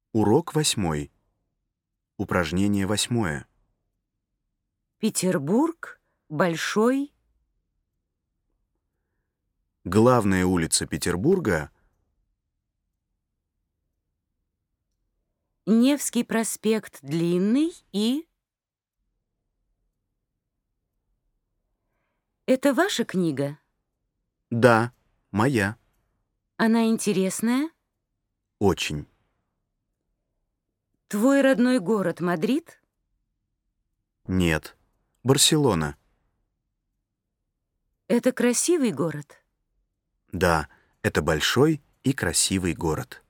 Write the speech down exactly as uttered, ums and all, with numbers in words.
Урок восьмой. Упражнение восьмое. Петербург большой. Главная улица Петербурга — Невский проспект длинный и... Это ваша книга? Да, моя. Она интересная? Очень. Твой родной город Мадрид? Нет. Барселона. Это красивый город? Да, это большой и красивый город.